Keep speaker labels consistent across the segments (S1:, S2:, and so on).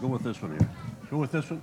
S1: Go with this one here. Go with this one.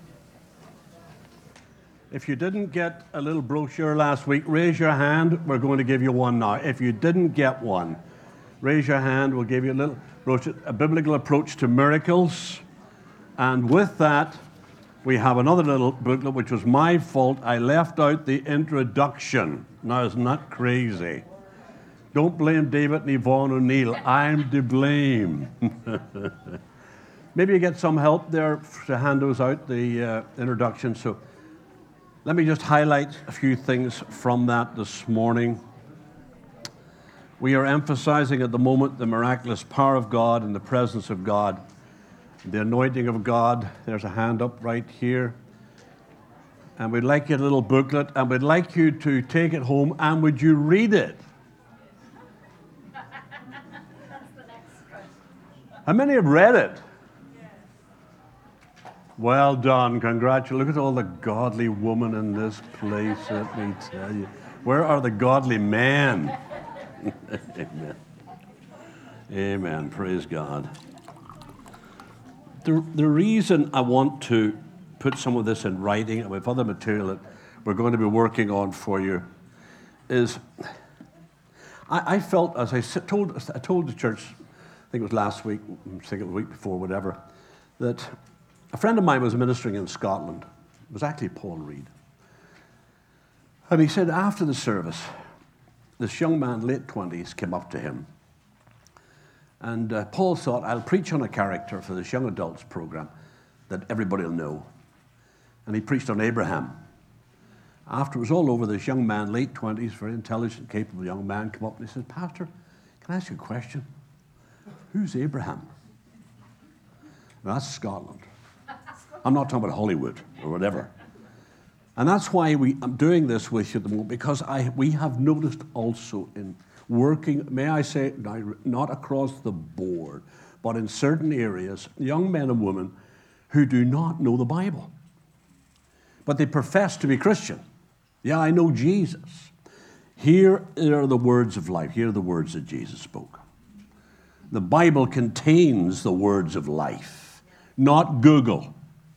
S1: If you didn't get a little brochure last week, raise your hand. We're going to give you one now. If you didn't get one, raise your hand. We'll give you a little brochure, a biblical approach to miracles. And with that, we have another little booklet, which was my fault. I left out the introduction. Now, isn't that crazy? Don't blame David and Yvonne O'Neill. I'm to blame. Maybe you get some help there to hand those out, the introduction. So let me just highlight a few things from that this morning. We are emphasizing at the moment the miraculous power of God and the presence of God, the anointing of God. There's a hand up right here. And we'd like you a little booklet, and we'd like you to take it home, and would you read it?
S2: That's the next question.
S1: How many have read it? Well done, congratulations. Look at all the godly women in this place, let me tell you. Where are the godly men? Amen. Amen, praise God. The reason I want to put some of this in writing and with other material that we're going to be working on for you is I felt, as I told the church, I think it was last week, I think it was the week before, whatever, that a friend of mine was ministering in Scotland. It was actually Paul Reed. And he said after the service, this young man, late 20s, came up to him. And Paul thought, I'll preach on a character for this young adults program that everybody will know. And he preached on Abraham. After it was all over, this young man, late 20s, very intelligent, capable young man, came up and he said, Pastor, can I ask you a question? Who's Abraham? Now, that's Scotland. I'm not talking about Hollywood or whatever. And that's why I'm doing this with you at the moment, because we have noticed also in working, may I say, not across the board, but in certain areas, young men and women who do not know the Bible. But they profess to be Christian. Yeah, I know Jesus. Here are the words of life. Here are the words that Jesus spoke. The Bible contains the words of life, not Google.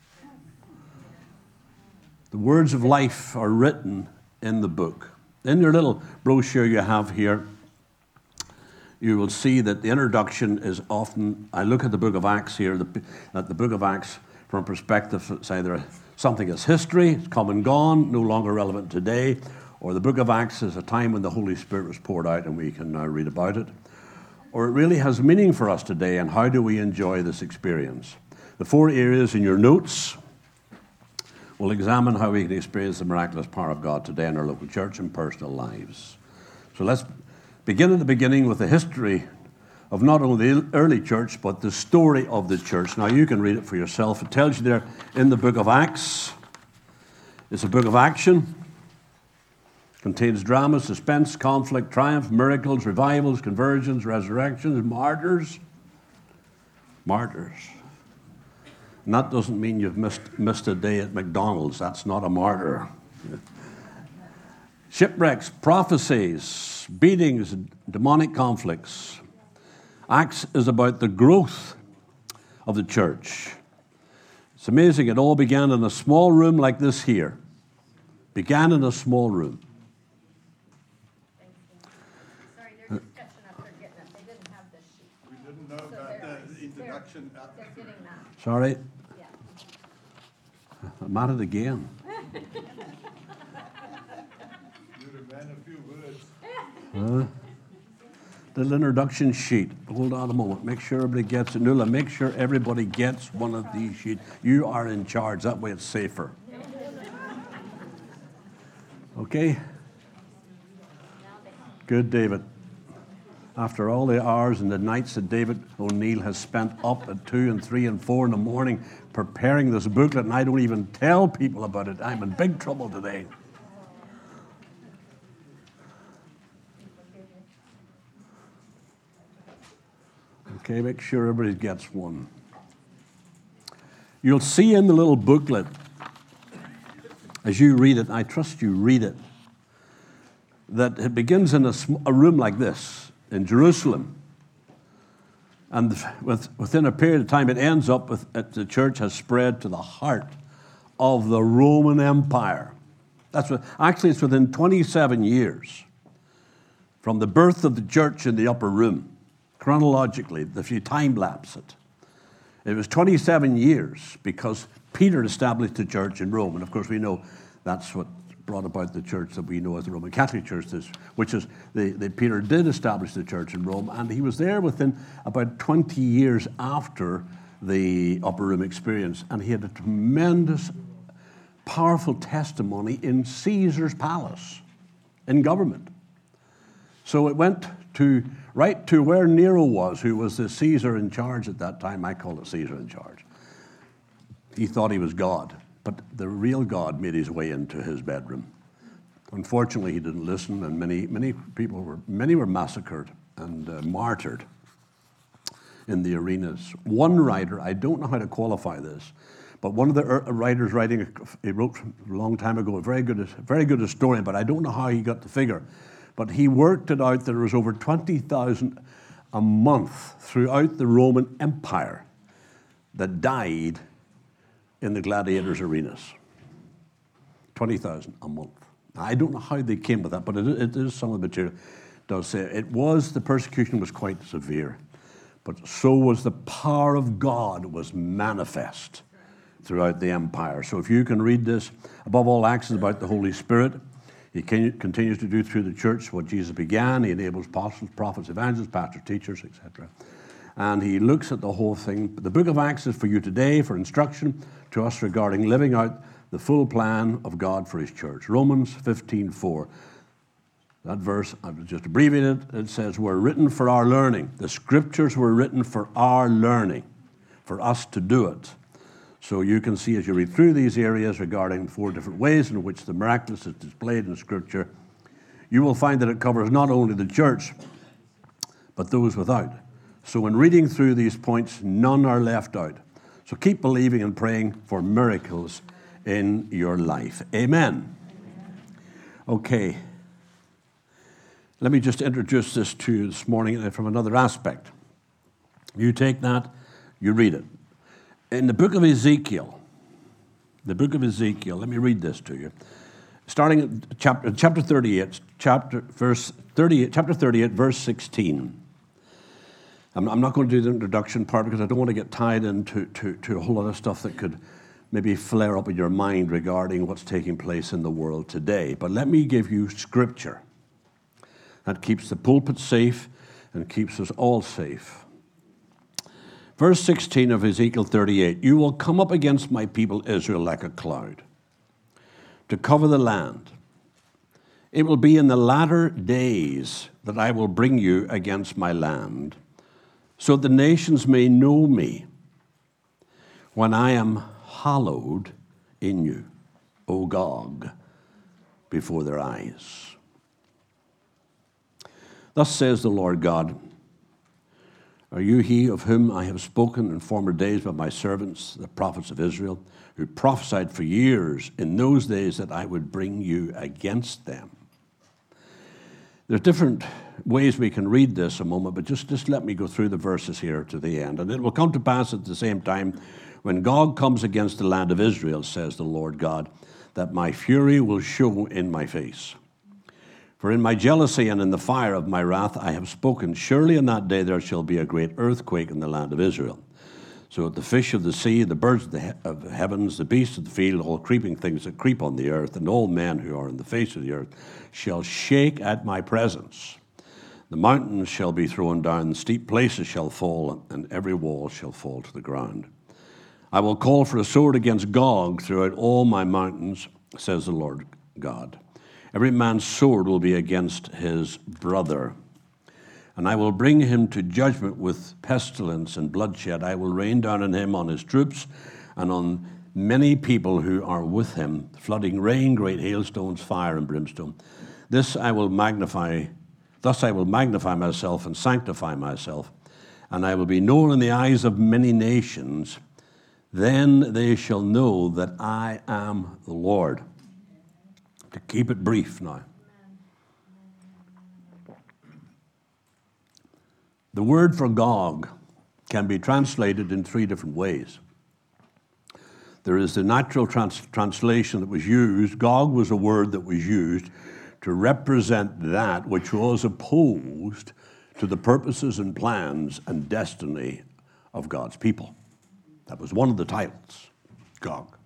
S1: The words of life are written in the book. In your little brochure you have here, you will see that the introduction is often, I look at the book of Acts here, at the book of Acts from a perspective, it's either something is history, it's come and gone, no longer relevant today, or the book of Acts is a time when the Holy Spirit was poured out and we can now read about it. Or it really has meaning for us today, and how do we enjoy this experience? The 4 areas in your notes will examine how we can experience the miraculous power of God today in our local church and personal lives. So let's begin at the beginning with the history of not only the early church, but the story of the church. Now, you can read it for yourself. It tells you there in the book of Acts. It's a book of action. It contains drama, suspense, conflict, triumph, miracles, revivals, conversions, resurrections, martyrs. Martyrs. And that doesn't mean you've missed a day at McDonald's. That's not a martyr. Shipwrecks, prophecies, beatings, demonic conflicts. Acts is about the growth of the church. It's amazing. It all began in a small room like this here. Began in a small room.
S2: Sorry, they're just catching up. They're getting it. They didn't have this sheet.
S3: We didn't know about the introduction.
S2: They're getting that.
S1: Sorry.
S2: Yeah.
S1: I'm at it again.
S3: You're a man of few words.
S1: Little introduction sheet. Hold on a moment. Make sure everybody gets it. Nuala, make sure everybody gets one of these sheets. You are in charge. That way it's safer. Okay? Good, David. After all the hours and the nights that David O'Neill has spent up at 2 and 3 and 4 in the morning preparing this booklet, and I don't even tell people about it, I'm in big trouble today. Okay, make sure everybody gets one. You'll see in the little booklet, as you read it, and I trust you read it, that it begins in a room like this in Jerusalem. And within a period of time, it ends up with the church has spread to the heart of the Roman Empire. Actually, it's within 27 years from the birth of the church in the upper room. Chronologically, if you time-lapse it, it was 27 years because Peter established the church in Rome. And of course, we know that's what brought about the church that we know as the Roman Catholic Church, which is Peter did establish the church in Rome, and he was there within about 20 years after the upper room experience, and he had a tremendous, powerful testimony in Caesar's palace, in government. So it went right to where Nero was, who was the Caesar in charge at that time. I call it Caesar in charge. He thought he was God. But the real God made his way into his bedroom. Unfortunately, he didn't listen, and many were massacred and martyred in the arenas. One writer, I don't know how to qualify this, but one of the writers he wrote a long time ago, a very good historian, but I don't know how he got the figure. But he worked it out that there was over 20,000 a month throughout the Roman Empire that died in the gladiators' arenas. 20,000 a month. I don't know how they came with that, but it is some of the material does say the persecution was quite severe, but so was the power of God was manifest throughout the empire. So if you can read this, above all acts is about the Holy Spirit. He continues to do through the church what Jesus began. He enables apostles, prophets, evangelists, pastors, teachers, etc. And he looks at the whole thing. The book of Acts is for you today for instruction to us regarding living out the full plan of God for his church. Romans 15:4. That verse, I've just abbreviated it. It says, we're written for our learning. The scriptures were written for our learning, for us to do it. So you can see as you read through these areas regarding 4 different ways in which the miraculous is displayed in Scripture, you will find that it covers not only the church, but those without. So in reading through these points, none are left out. So keep believing and praying for miracles in your life. Amen. Okay. Let me just introduce this to you this morning from another aspect. You take that, you read it. In the book of Ezekiel, let me read this to you. Starting at chapter 38, chapter 38, verse 16. I'm not going to do the introduction part because I don't want to get tied into a whole lot of stuff that could maybe flare up in your mind regarding what's taking place in the world today. But let me give you scripture that keeps the pulpit safe and keeps us all safe. Verse 16 of Ezekiel 38, you will come up against my people Israel like a cloud to cover the land. It will be in the latter days that I will bring you against my land, so the nations may know me when I am hallowed in you, O Gog, before their eyes. Thus says the Lord God, are you he of whom I have spoken in former days by my servants, the prophets of Israel, who prophesied for years in those days that I would bring you against them? There's different ways we can read this a moment, but just let me go through the verses here to the end. And it will come to pass at the same time, when Gog comes against the land of Israel, says the Lord God, that my fury will show in my face. For in my jealousy and in the fire of my wrath I have spoken, surely in that day there shall be a great earthquake in the land of Israel. So that the fish of the sea, the birds of the heavens, the beasts of the field, all creeping things that creep on the earth, and all men who are in the face of the earth, shall shake at my presence. The mountains shall be thrown down, the steep places shall fall, and every wall shall fall to the ground. I will call for a sword against Gog throughout all my mountains, says the Lord God. Every man's sword will be against his brother. And I will bring him to judgment with pestilence and bloodshed. I will rain down on him, on his troops, and on many people who are with him, flooding rain, great hailstones, fire, and brimstone. Thus I will magnify myself and sanctify myself, and I will be known in the eyes of many nations. Then they shall know that I am the Lord. To keep it brief now. The word for Gog can be translated in three different ways. There is the natural translation that was used. Gog was a word that was used to represent that which was opposed to the purposes and plans and destiny of God's people. That was one of the titles, Gog.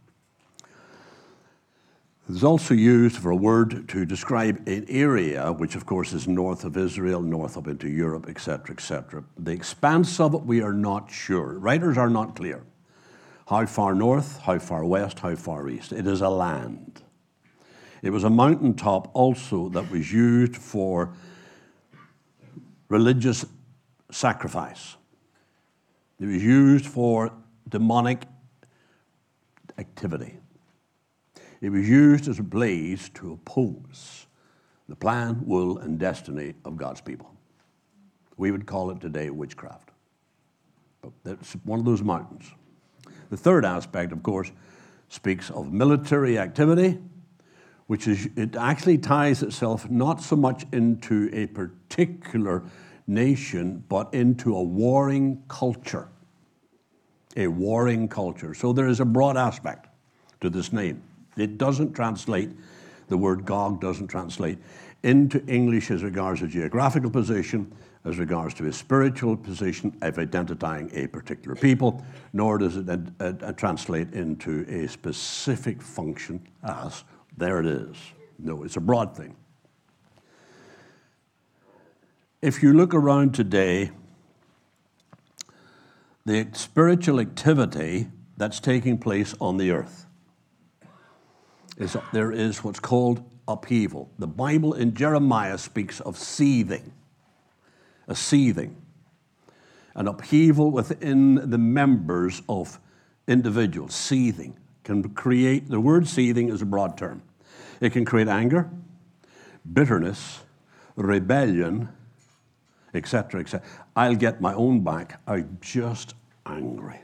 S1: It is also used for a word to describe an area, which of course is north of Israel, north up into Europe, etc., etc. The expanse of it, we are not sure. Writers are not clear. How far north, how far west, how far east. It is a land. It was a mountaintop also that was used for religious sacrifice. It was used for demonic activity. It was used as a place to oppose the plan, will, and destiny of God's people. We would call it today witchcraft. But that's one of those mountains. The third aspect, of course, speaks of military activity, which is, it actually ties itself not so much into a particular nation, but into a warring culture. A warring culture. So there is a broad aspect to this name. It doesn't translate, the word Gog doesn't translate into English as regards a geographical position, as regards to a spiritual position of identifying a particular people, nor does it translate into a specific function as, there it is. No, it's a broad thing. If you look around today, the spiritual activity that's taking place on the earth, there is what's called upheaval. The Bible in Jeremiah speaks of seething, a seething, an upheaval within the members of individuals. Seething can create, the word seething is a broad term. It can create anger, bitterness, rebellion, etc., etc. I'll get my own back. I'm just angry.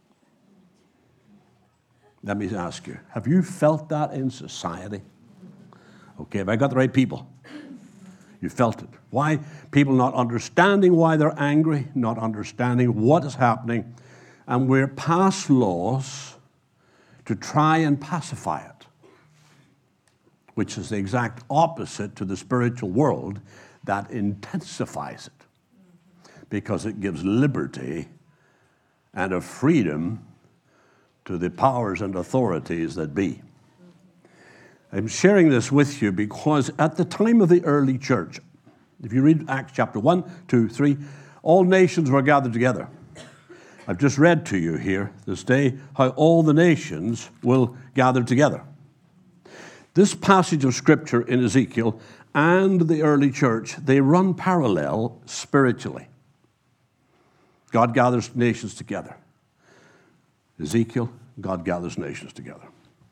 S1: Let me ask you, have you felt that in society? Okay, have I got the right people? You felt it. Why? People not understanding why they're angry, not understanding what is happening, and we're passed laws to try and pacify it, which is the exact opposite to the spiritual world that intensifies it, because it gives liberty and a freedom to the powers and authorities that be. I'm sharing this with you because at the time of the early church, if you read Acts chapter 1, 2, 3, all nations were gathered together. I've just read to you here this day how all the nations will gather together. This passage of Scripture in Ezekiel and the early church, they run parallel spiritually. God gathers nations together. Ezekiel, God gathers nations together.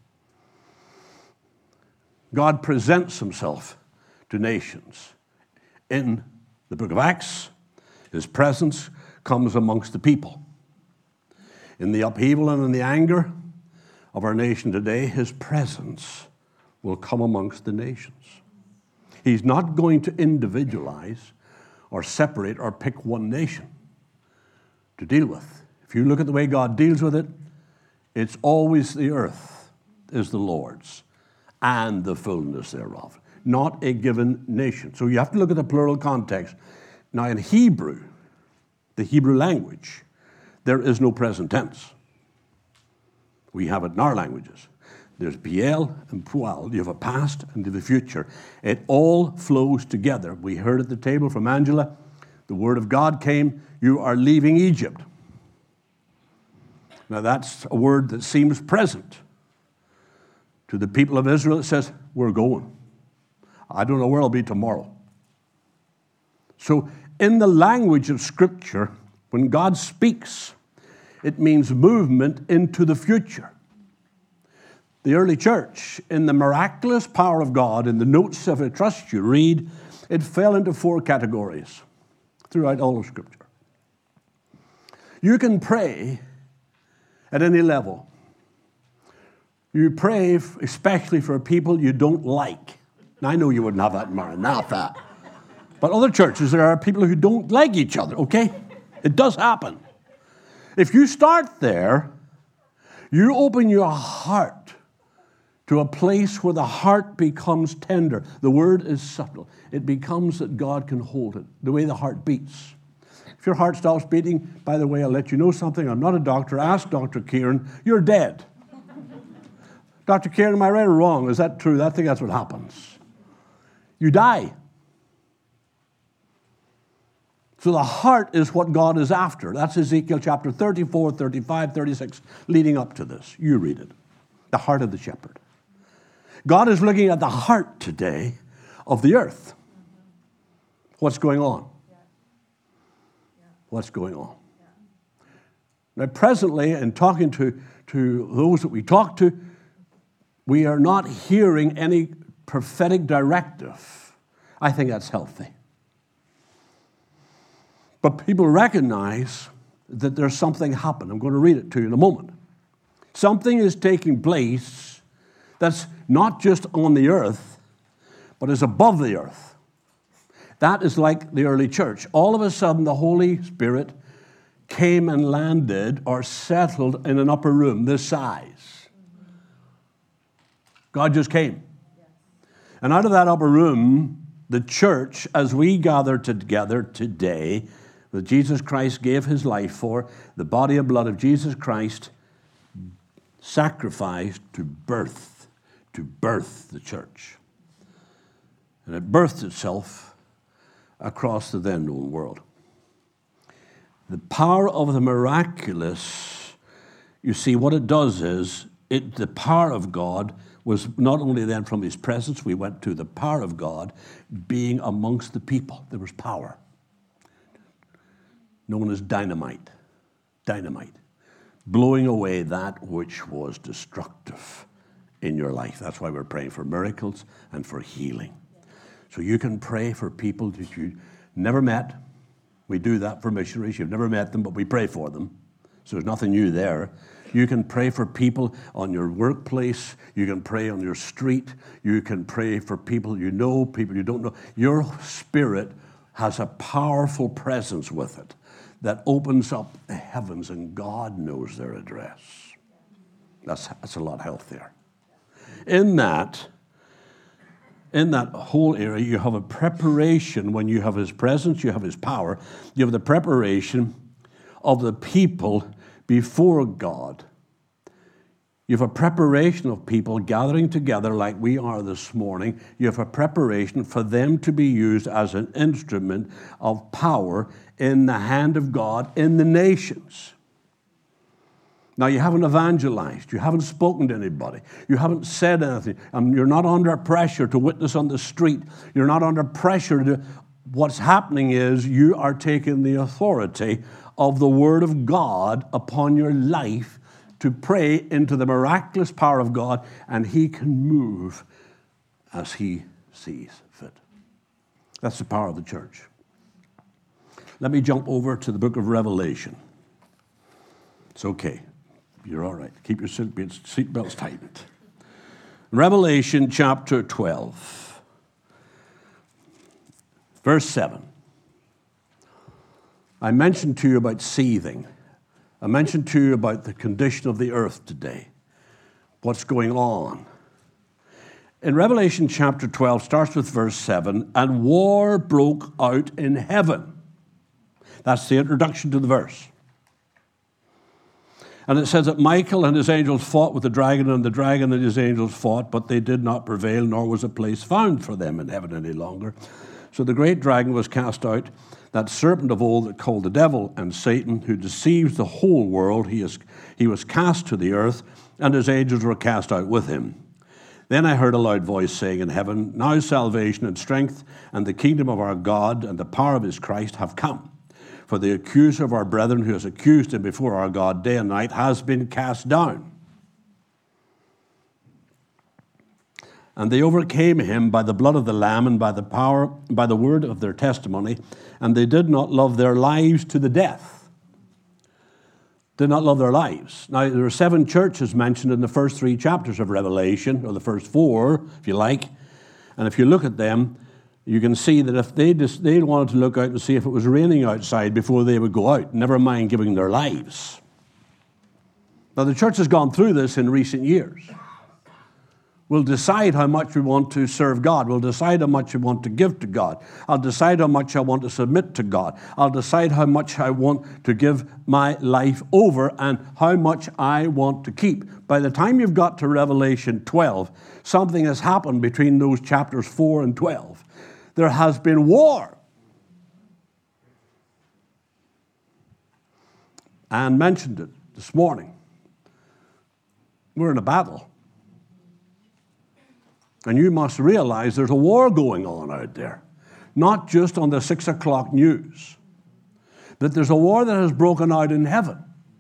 S1: God presents himself to nations. In the book of Acts, his presence comes amongst the people. In the upheaval and in the anger of our nation today, his presence will come amongst the nations. He's not going to individualize or separate or pick one nation to deal with. If you look at the way God deals with it, it's always the earth is the Lord's and the fullness thereof, not a given nation. So you have to look at the plural context. Now in Hebrew, the Hebrew language, there is no present tense. We have it in our languages. There's Piel and Pual. You have a past and the future. It all flows together. We heard at the table from Angela, the word of God came, you are leaving Egypt. Now that's a word that seems present. To the people of Israel, it says, we're going. I don't know where I'll be tomorrow. So in the language of Scripture, when God speaks, it means movement into the future. The early church, in the miraculous power of God, in the notes of I trust you read, it fell into 4 categories throughout all of Scripture. You can pray at any level. You pray especially for people you don't like. Now, I know you wouldn't have that in Maranatha. But other churches, there are people who don't like each other, okay? It does happen. If you start there, you open your heart to a place where the heart becomes tender. The word is subtle. It becomes that God can hold it, the way the heart beats. If your heart stops beating, by the way, I'll let you know something. I'm not a doctor. Ask Dr. Kieran. You're dead. Dr. Kieran, am I right or wrong? Is that true? I think that's what happens. You die. So the heart is what God is after. That's Ezekiel chapter 34, 35, 36, leading up to this. You read it. The heart of the shepherd. God is looking at the heart today of the earth. What's going on? What's going on? Now, presently, in talking to those that we talk to, we are not hearing any prophetic directive. I think that's healthy. But people recognize that there's something happening. I'm going to read it to you in a moment. Something is taking place that's not just on the earth, but is above the earth. That is like the early church. All of a sudden, the Holy Spirit came and landed or settled in an upper room this size. God just came. And out of that upper room, the church, as we gather together today, that Jesus Christ gave his life for, the body and blood of Jesus Christ sacrificed to birth the church. And it birthed itself across the then known world. The power of the miraculous, you see, what it does is, the power of God was not only then from his presence, we went to the power of God being amongst the people. There was power. Known as dynamite. Dynamite. Blowing away that which was destructive in your life. That's why we're praying for miracles and for healing. So you can pray for people that you never met. We do that for missionaries. You've never met them, but we pray for them. So there's nothing new there. You can pray for people on your workplace. You can pray on your street. You can pray for people you know, people you don't know. Your spirit has a powerful presence with it that opens up the heavens, and God knows their address. That's a lot healthier. In that whole area, you have a preparation. When you have his presence, you have his power. You have the preparation of the people before God. You have a preparation of people gathering together like we are this morning. You have a preparation for them to be used as an instrument of power in the hand of God in the nations. Now, you haven't evangelized. You haven't spoken to anybody. You haven't said anything. You're not under pressure to witness on the street. You're not under pressure. What's happening is you are taking the authority of the Word of God upon your life to pray into the miraculous power of God, and he can move as he sees fit. That's the power of the church. Let me jump over to the book of Revelation. It's okay. You're all right. Keep your seatbelts tightened. Revelation chapter 12, verse 7. I mentioned to you about seething. I mentioned to you about the condition of the earth today, what's going on. In Revelation chapter 12, starts with verse 7, and war broke out in heaven. That's the introduction to the verse. And it says that Michael and his angels fought with the dragon, and the dragon and his angels fought, but they did not prevail, nor was a place found for them in heaven any longer. So the great dragon was cast out, that serpent of old that called the devil and Satan, who deceives the whole world. He was cast to the earth, and his angels were cast out with him. Then I heard a loud voice saying in heaven, now salvation and strength and the kingdom of our God and the power of his Christ have come. For the accuser of our brethren, who has accused him before our God day and night, has been cast down. And they overcame him by the blood of the Lamb and by the word of their testimony, and they did not love their lives to the death. Did not love their lives. Now, there are 7 churches mentioned in the first 3 chapters of Revelation, or the first 4, if you like. And if you look at them, you can see that if they wanted to look out and see if it was raining outside before they would go out, never mind giving their lives. Now, the church has gone through this in recent years. We'll decide how much we want to serve God. We'll decide how much we want to give to God. I'll decide how much I want to submit to God. I'll decide how much I want to give my life over and how much I want to keep. By the time you've got to Revelation 12, something has happened between those chapters 4 and 12. There has been war. Anne mentioned it this morning. We're in a battle. And you must realize there's a war going on out there, not just on the 6 o'clock news, but there's a war that has broken out in heaven.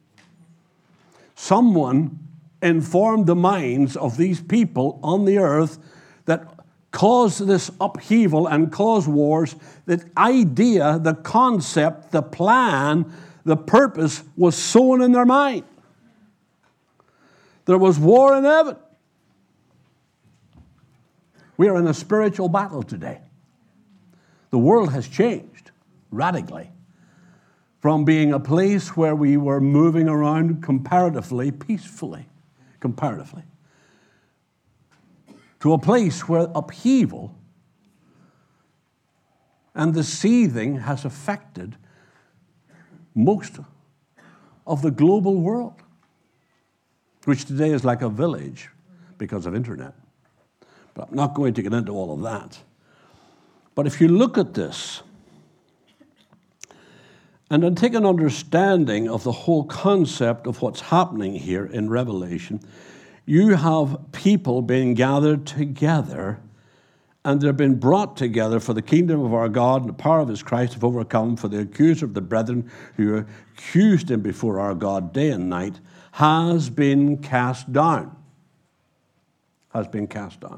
S1: Someone informed the minds of these people on the earth that caused this upheaval and caused wars. The idea, the concept, the plan, the purpose was sown in their mind. There was war in heaven. We are in a spiritual battle today. The world has changed radically from being a place where we were moving around comparatively peacefully, to a place where upheaval and the seething has affected most of the global world, which today is like a village because of internet. But I'm not going to get into all of that. But if you look at this and then take an understanding of the whole concept of what's happening here in Revelation, you have people being gathered together, and they've been brought together for the kingdom of our God and the power of his Christ have overcome, for the accuser of the brethren who accused him before our God day and night has been cast down. Has been cast down.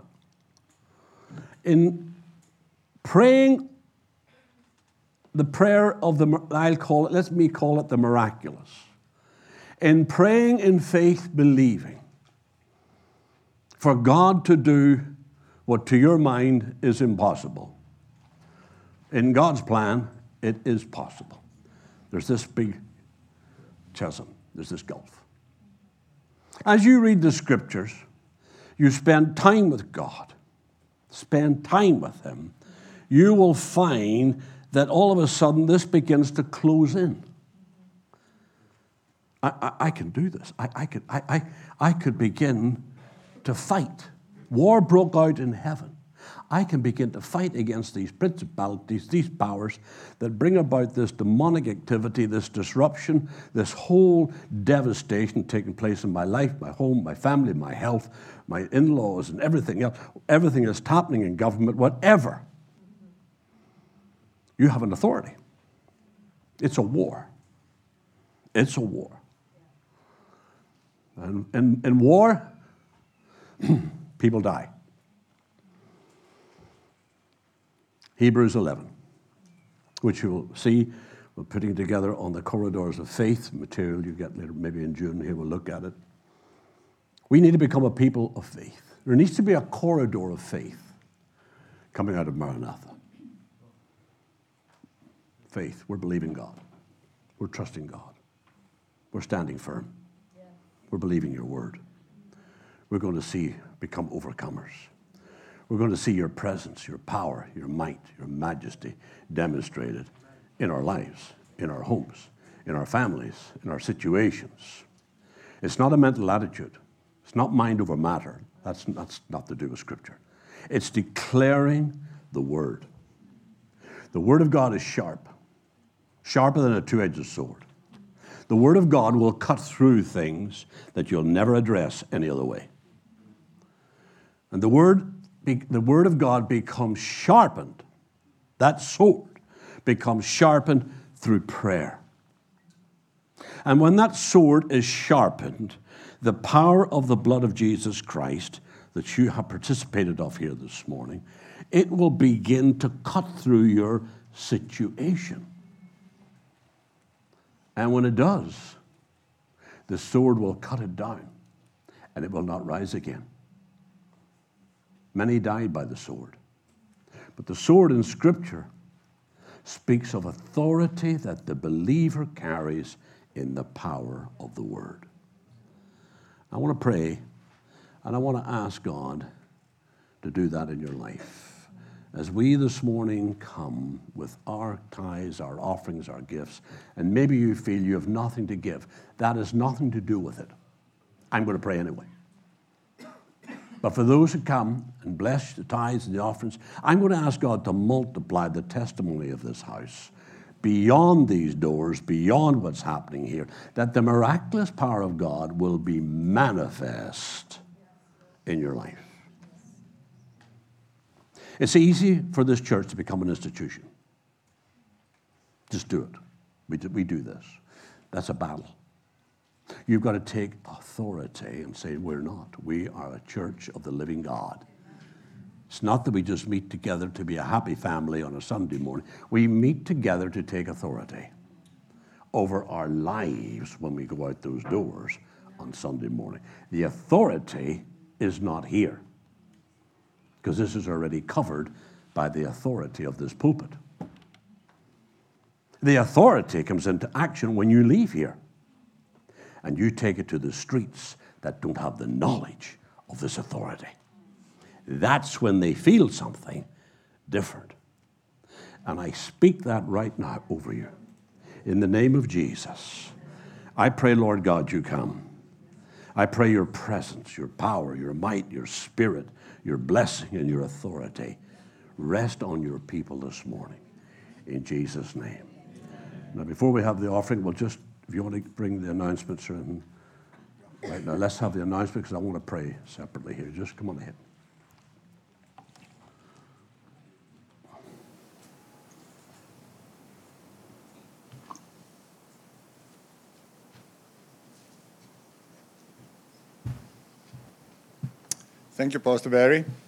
S1: In praying the prayer of the, let me call it the miraculous. In praying in faith, believing for God to do what to your mind is impossible. In God's plan, it is possible. There's this big chasm. There's this gulf. As you read the scriptures, you spend time with God. Spend time with him, you will find that all of a sudden this begins to close in. I can do this. I could begin to fight. War broke out in heaven. I can begin to fight against these principalities, these powers that bring about this demonic activity, this disruption, this whole devastation taking place in my life, my home, my family, my health, my in-laws, and everything else. Everything that's happening in government, whatever. You have an authority. It's a war. It's a war. And in war, people die. Hebrews 11, which you will see we're putting together on the Corridors of Faith material you get later, maybe in June. Here we'll look at it. We need to become a people of faith. There needs to be a corridor of faith coming out of Maranatha. Faith. We're believing God. We're trusting God. We're standing firm. Yeah. We're believing your word. We're going to become overcomers. We're going to see your presence, your power, your might, your majesty demonstrated in our lives, in our homes, in our families, in our situations. It's not a mental attitude. It's not mind over matter. That's not to do with Scripture. It's declaring the Word. The Word of God is sharp, sharper than a two-edged sword. The Word of God will cut through things that you'll never address any other way. And the Word of God becomes sharpened. That sword becomes sharpened through prayer. And when that sword is sharpened, the power of the blood of Jesus Christ that you have participated of here this morning, it will begin to cut through your situation. And when it does, the sword will cut it down and it will not rise again. Many died by the sword. But the sword in Scripture speaks of authority that the believer carries in the power of the Word. I want to pray, and I want to ask God to do that in your life. As we this morning come with our tithes, our offerings, our gifts, and maybe you feel you have nothing to give, that has nothing to do with it. I'm going to pray anyway. But for those who come and bless the tithes and the offerings, I'm going to ask God to multiply the testimony of this house beyond these doors, beyond what's happening here, that the miraculous power of God will be manifest in your life. It's easy for this church to become an institution. Just do it. We do this. That's a battle. You've got to take authority and say, we're not. We are a church of the living God. It's not that we just meet together to be a happy family on a Sunday morning. We meet together to take authority over our lives when we go out those doors on Sunday morning. The authority is not here, because this is already covered by the authority of this pulpit. The authority comes into action when you leave here and you take it to the streets that don't have the knowledge of this authority. That's when they feel something different. And I speak that right now over you. In the name of Jesus, I pray, Lord God, you come. I pray your presence, your power, your might, your spirit, your blessing, and your authority rest on your people this morning. In Jesus' name. Now, before we have the offering, we'll just, if you want to bring the announcements in. Right now, let's have the announcement, because I want to pray separately here. Just come on ahead.
S3: Thank you, Pastor Barry.